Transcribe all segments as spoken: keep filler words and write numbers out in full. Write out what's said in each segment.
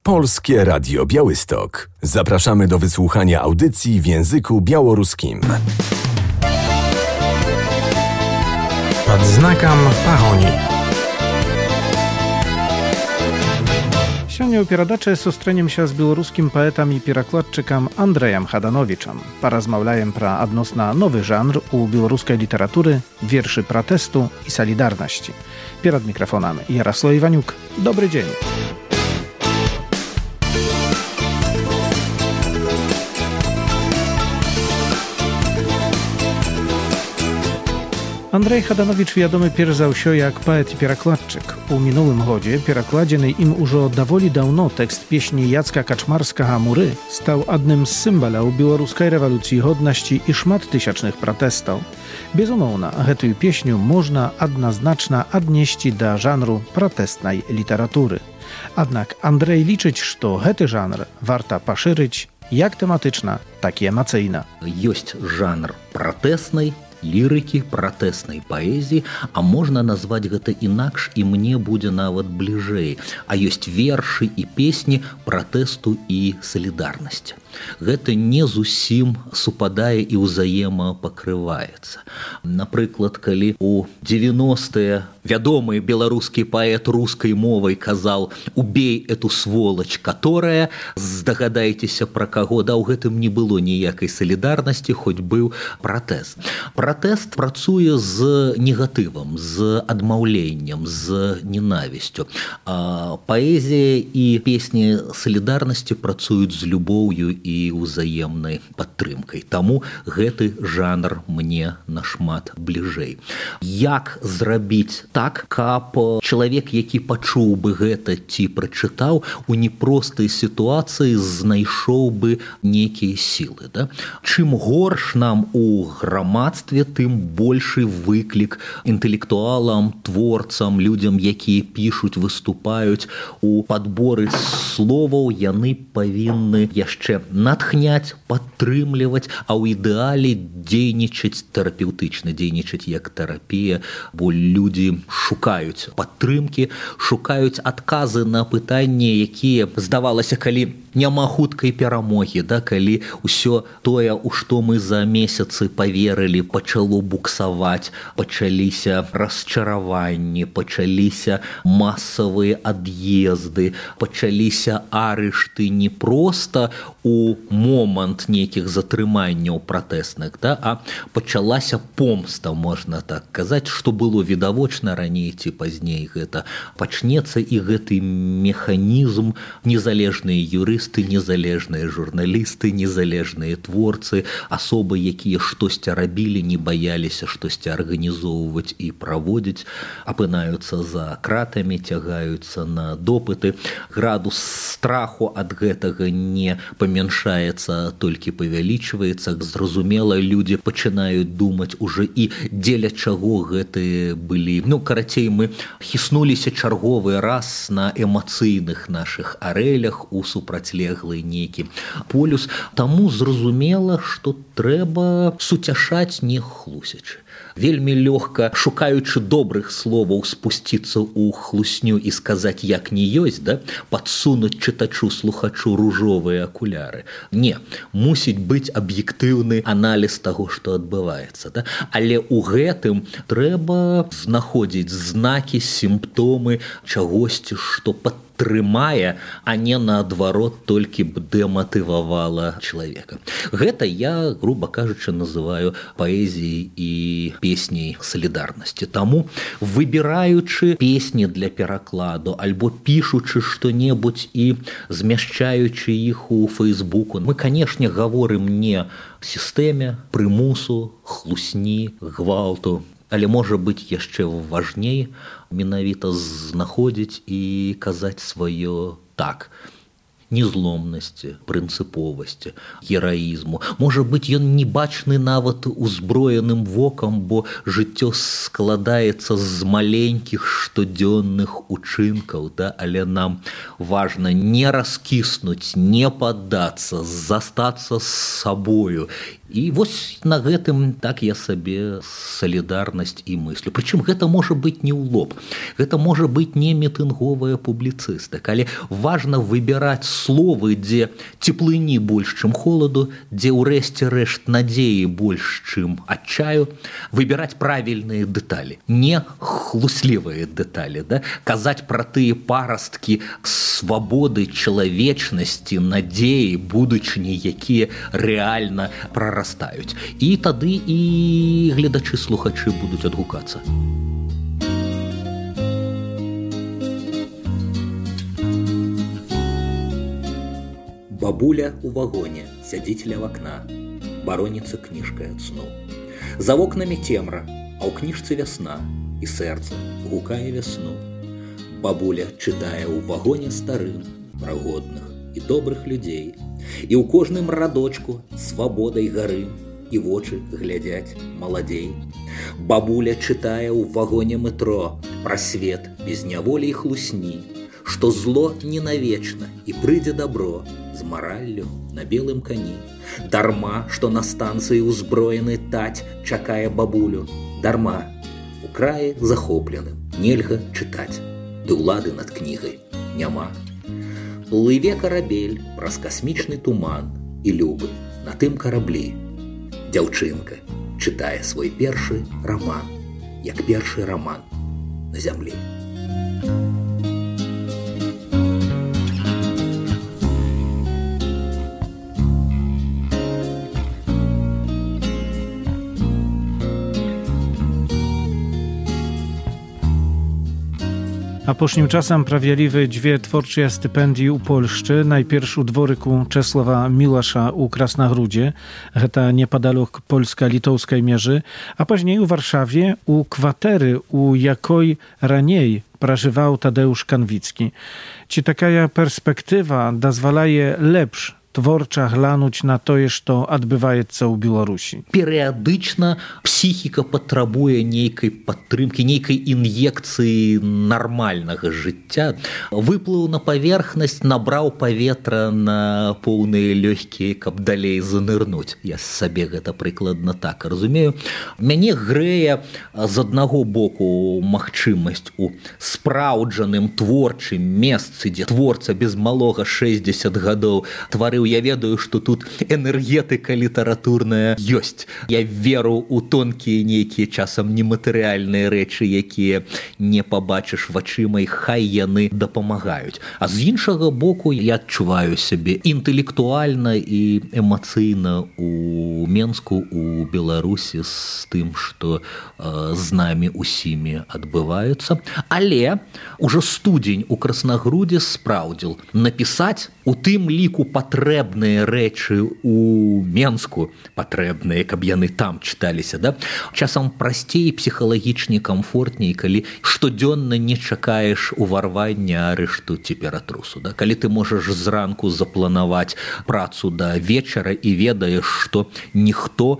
Polskie Radio Białystok. Zapraszamy do wysłuchania audycji w języku białoruskim. Pod znakом pahoni. Сегодня у перадачы сустрэнем się z białoruskim poetam i перакладчыкам Андрэем Хаданowичам. Паразмаўляем пра адносна новы жанр у беларускай літаратуры, вершы пратэсту і салідарнасці. Перад мікрафонам Ярослав Іванюк. Добрый дзень. Андзей Хаданowicz вядомы перш за ўсё як паэт і перакладчык. У мінулым годзе перакладзены ім ужо даволі даўно тэкст песні Jacka Kaczmarskага «Муры» стаў адным з сімваляў беларускай рэвалюцыі годнасці і шматтысячных пратэстаў. Безумоўна, гэтую песню можна адназначна аднесці да жанру пратэстнай літаратуры. Аднак Андрэй лічыць, што гэты жанр варта пашырыць як тэматычна, так і эмацыйна. Ёсць жанр пратэснай лірыкі, пратэснай паэзіі, а можна назваць гэта інакш, і мне будзе нават бліжэй. А ёсць вершы і песні пратэсту і салідарнасці. Гэта не зусім супадае і ўзаемапакрываецца. Напрыклад, калі у дзевяностыя вядомы беларускі паэт рускай мовай казаў «Убей эту сволочь, которая», здагадайцеся пра каго, да ў гэтым не было ніякай салідарнасці, хоць быў пратэст. Пратэст працуе з негатывам, з адмаўленнем, з ненавісцю. А паэзія і песні салідарнасці працуюць з любоўю і ўзаемнай падтрымкай. Таму гэты жанр мне нашмат бліжэй. Як зрабіць так, каб чалавек, які пачуў бы гэта ці прачытаў, у непростай сітуацыі знайшоў бы нейкія сілы. Да? Чым горш нам у грамадстве, тым большы выклік інтэлектуалам, творцам, людзям, якія пішуць, выступаюць у падборы словаў, яны павінны яшчэ натхняць, падтрымліваць, а ў ідэале дзейнічаць тэрапеўтычна, дзейнічаць як тэрапія, бо людзі шукаюць падтрымкі, шукаюць адказы на пытанні, якія, здавалася, калі няма хуткай перамогі, да, калі ўсё тое, у што мы за месяцы паверылі, пачало буксаваць, пачаліся расчараванні, пачаліся масавыя ад'езды, пачаліся арышты не проста у момант нейкіх затрыманняў пратэсных, да, а пачалася помста, можна так казаць, што было відавочна раней ці пазней, гэта пачнецца, і гэты механізм, незалежныя юрысты, незалежныя журналісты, незалежныя творцы, асобы, якія штосьці рабілі, не баяліся штосьці арганізоўваць і праводзіць, апынаюцца за кратамі, цягаюцца на допыты. Градус страху ад гэтага не памяншаецца, толькі павялічваецца. Зразумела, людзі пачынаюць думаць уже і дзеля чаго гэтыя былі. Ну, карацей, мы хіснуліся чарговы раз на эмацыйных нашых арэлях у супрацьлеглы нейкі полюс. Таму зразумела, што трэба суцяшаць не хлусячы. Вельмі лёгка, шукаючы добрых словаў, спусціцца ў хлусню і сказаць, як не ёсць, да? Падсунуць чытачу, слухачу ружовыя акуляры. Не, мусіць быць аб'ектыўны аналіз таго, што адбываецца. Да? Але ў гэтым трэба знаходзіць знакі, сімптомы чагосьці, што падтрымаць трымае, а не наадварот толькі б дэматывавала чалавека. Гэта я, груба кажучы, называю паэзіяй і песняй салідарнасці. Таму, выбіраючы песні для перакладу альбо пішучы што-небудзь і змяшчаючы іх у Фейсбуку, мы, канешне, гаворым не сістэме, прымусу, хлусні, гвалту, але, можа быць, яшчэ важней менавіта знаходзіць і казаць сваё так. Незломнасці, прынцыповасці, гераізму. Можа быць, ён не бачны нават узброеным вокам, бо жыццё складаецца з маленькіх штодзённых учынкаў, да? Але нам важна не раскіснуць, не паддацца, застацца з сабою, І вось на гэтым так я сабе салідарнасць і мыслю. Прычым гэта можа быць не ў лоб. Гэта можа быць не мітынговая публіцыстыка, але важна выбіраць словы, дзе цеплыні больш, чым холаду, дзе ўрэшце рэшт надзеі больш, чым адчаю, выбіраць правільныя дэталі, не хлуслівыя дэталі, да? Казаць пра тыя парасткі свабоды, чалавечнасці, надзеі, будучыні, якія рэальна прарастаюць. Растаюць. І тады і гледачы-слухачы будуць адгукацца. Бабуля у вагоне сядзіць ля вакна, бароніцца кніжкай ад сну. За вокнамі цемра, а ў кніжцы вясна, і сэрца гукае вясну. Бабуля чытае ў вагоне старым пра годных і добрых людзей, і ў кожным радочку свабодай гарым, і вочы глядзяць маладзей. Бабуля чытае ў вагоне метро пра свет без няволі і хлусні, што зло не навечна і прыйдзе добро з мараллю на белым кані. Дарма, што на станцыі ўзброены таць чакае бабулю. Дарма, у краі захопленым нельга чытаць, ды ўлады над кнігай няма. Плыве карабель праз касмічны туман, і любы на тым караблі. Дзяўчынка чытае свой першы раман, як першы раман на зямлі. Апошнім часам правялі дзве творчыя стыпендыі ў Польшчы. Найперш у дворыку Чэслава Мілаша ў Краснагрудзе, гэта непадалёк польска-літоўскай межы, а пазней у Варшаве у кватэры, у якой раней пражываў Тадeusz Kanwicki. Ці такая перспектыва дазваляе лепш творча глянуць на тое, што адбываецца ў Беларусі? Перыядычна псіхіка патрабуе нейкай падтрымкі, нейкай ін'екцыі нармальнага жыцця. Выплыў на паверхнасць, набраў паветра на поўныя лёгкія, каб далей занырнуць. Я сабе гэта прыкладна так разумею. Мяне грэе з аднаго боку магчымасць у спраўджаным творчым месцы, дзе творца без малога шэсцьдзесят гадоў тварыў. Я ведаю, што тут энергетыка літаратурная ёсць. Я веру ў тонкія нейкія часам нематэрыяльныя рэчы, якія не пабачыш вачыма, і хай яны дапамагаюць. А з іншага боку я адчуваю сябе інтэлектуальна і эмацыйна у Менску, у Беларусі з тым, што э, з намі усімі адбываюцца. Але ўжо студзень у Краснагрудзе спраўдзіл напісаць у тым ліку патрэбныя рэчы у Менску, патрэбныя, каб яны там чыталіся, да? Часам прасцей, псіхалагічней, камфортней, калі штодзённа не чакаеш уварвання, арышту ці ператрусу, да? Калі ты можаш зранку запланаваць працу да вечара і ведаеш, што ніхто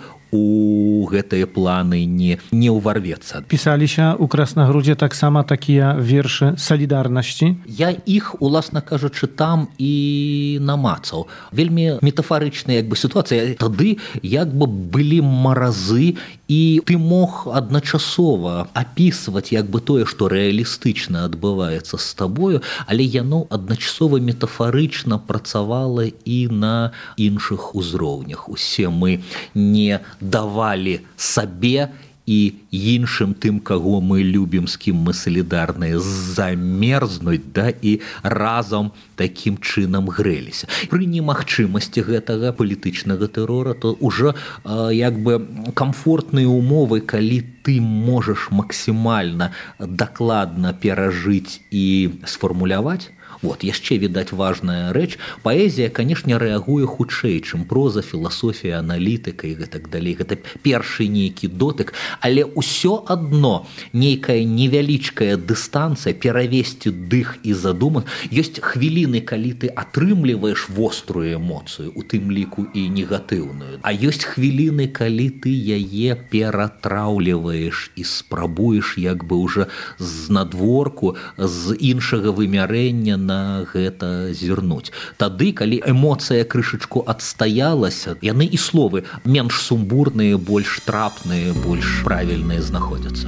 у гэтыя планы не, не ўварвецца. Пісаліся ў Краснагрудзе таксама такія вершы салідарнасці? Я іх, уласна кажучы, там і намацаў. Вельмі метафарычная як бы сітуацыя. Тады як бы былі маразы, і ты мог адначасова апісваць як бы тое, што рэалістычна адбываецца з табою, але яно адначасова метафарычна працавала і на іншых узроўнях. Усе мы не давалі сабе і іншым тым, каго мы любім, з кім мы салідарныя, замерзнуць, да, і разам такім чынам грэліся. Пры немагчымасці гэтага палітычнага тэрора, то ўжо э, як бы камфортныя умовы, калі ты можаш максімальна дакладна перажыць і сфармуляваць. Вот, яшчэ, відаць, важная рэч. Паэзія, канешне, рэагуе хутчэй, чым проза, філасофія, аналітыка і гэтак далей. Гэта першы нейкі дотык, але ўсё адно нейкая невялічкая дыстанцыя, перавесці дых і задуман. Ёсць хвіліны, калі ты атрымліваеш вострую эмоцыю, у тым ліку і негатыўную. А ёсць хвіліны, калі ты яе ператраўліваеш і спрабуеш як бы ўжо з надворку, з іншага вымярэння на гэта зірнуць. Тады, калі эмоцыя крышачку адстаялася, яны і словы менш сумбурныя, больш трапныя, больш правільныя знаходзяцца.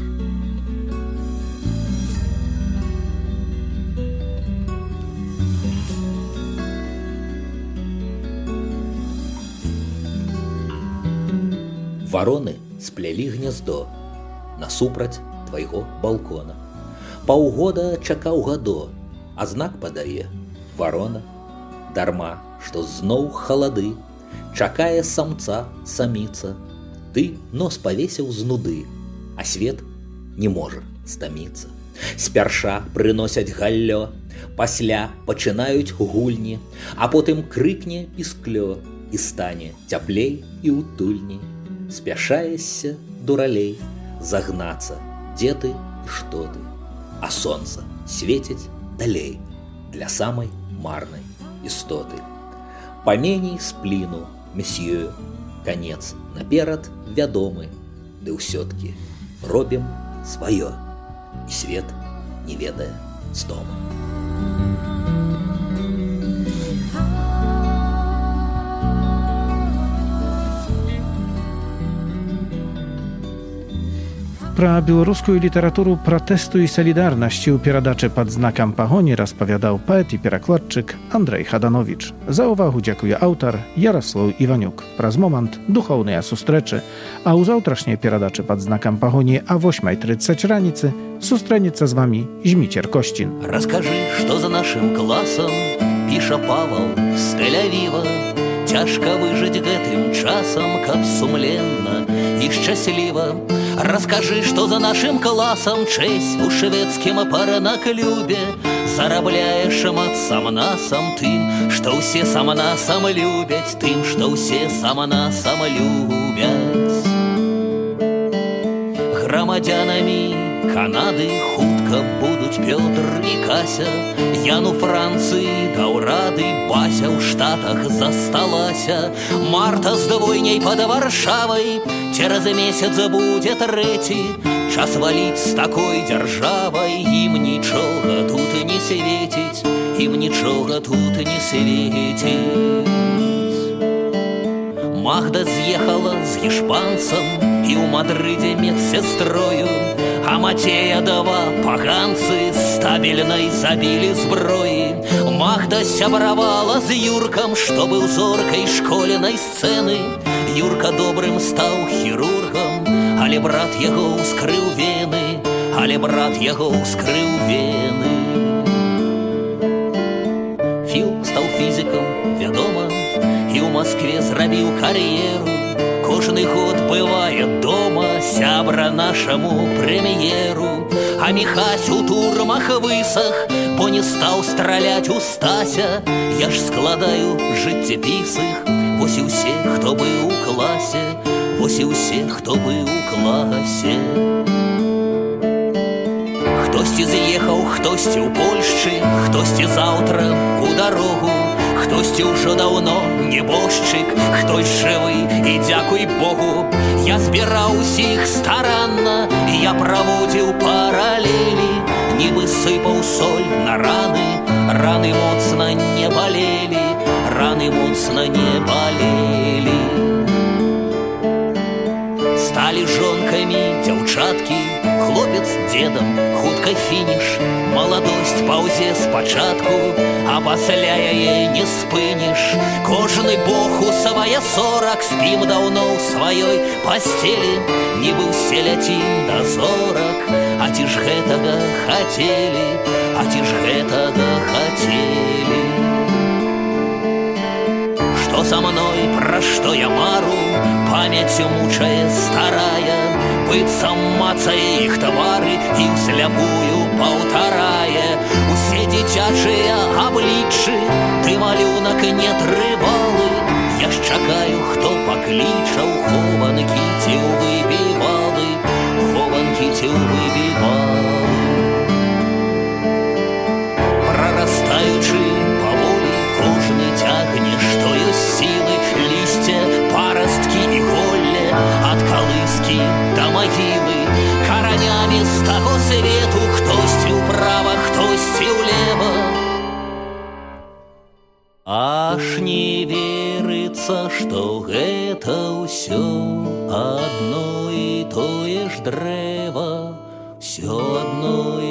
Вароны сплялі гняздо насупраць твайго балкона. Паўгода чакаў гадо, а знак падае варона. Дарма, што зноў халады, чакае самца саміца. Ты нос павесіў з нуды, а свет не можа стаміцца. Спярша прыносяць галлё, пасля пачынаюць гульні, а потым крыкне пісклё і стане цяплей і утульней. Спяшаешся, дуралей, загнацца, дзе ты і што ты. А сонца свеціць далей для самай марнай істоты. Паменей спліну, месье, канец наперад вядомы, ды ўсё-ткі робім сваё, і свет не ведае стомы. Пра беларускую літаратуру пратэсту і салідарнасці ў перадачы пад знакам пагоні распавядаў паэт і перакладчык Андрэй Хаданowicz. За ўвагу дзякуе аўтар Яраслаў Іванюк. Праз момант духоўныя сустрэчы, а ў заўтрашняй перадачы пад знакам пагоні а восьмай трыццаць раніцы сустрэнецца з вамі Зміцер Косцін. Раскажы, што за нашым класам піша Павал з Тель-Авіва. Цяжка выжыць гэтым часам, каб сумленна і шчасліва. Раскажы, што за нашым класам чэсць у шведскім парнаклубе зарабляе шмат сам-насам тым, што ўсе сам-насам любяць, тым, што ўсе сам-насам любяць. Грамадзянамі Канады хутка будуць Пётр і Кася. Ян у Францыі даў рады, Бася ў Штатах засталася. Марта з двойняй пад Варшавай цераз месяц будзе трэці. Час валіць з такой дзяржавай, ім нічога тут не свеціць, ім нічога тут не свеціць. Магда з'ехала з гішпанцам і ў Мадрыдзе медсестрою, а Мацея два паганцы стабільнай забілі зброі. Магда сябравала з Юркам, што быў зоркай школьнай сцэны. Юрка добрым стаў хірургам, але брат яго ўскрыў вены, але брат яго ўскрыў вены. Філ стаў фізікам, вядома, і ў Маскве зрабіў кар'еру. Кожны год бывае дома сябра нашаму прэм'еру. А Міхась у турмах высах, бо не стаў страляць у Стася. Я ж складаю жыццяпіс іх, вось і ўсе, хто быў у класе, вось і ўсе, хто быў у класе. Хтосьці з'ехаў, хтосьці ў Польшчы, хтосьці заўтра у дарогу. Хтосьці ўжо даўно небожчык, хтось жывы і дзякуй Богу. Я збіраў усіх старанна, я праводзіў паралелі, нібы сыпаў соль на раны, раны моцна не балелі, раны моцна не балелі. Сталі жонкамі дзяўчаткі, хлопец дзедам, хутка фініш. Маладосць паўзе спачатку, а пасля яе не спыніш. Кожны бог у свае сорак, спім даўно ў сваёй пасцелі, нібы ўсе ляцім да зорак. А ці ж гэтага хацелі, а ці ж гэтага хацелі? Што са мной, пра што я мару, памяцю мучае старая. Быццам мацае іх твары і ўсляпую паўтарае. Усе дзіцячыя абліччы, ты малюнак не трывалы. Я ж чакаю, хто пакліча ў хованкі ці ў выбівалы, хованкі ці ў выбівалы. Прарастаючы паволі, кожны цягне, што ёсць сілы, лісце, парасткі і голле, ад калыскі да магілы. Каранямі з таго свету, хтосьці ўправа, хтосьці ўлева. Аж не верыцца, што гэта ўсё адно і тое ж дрэва, усё адно і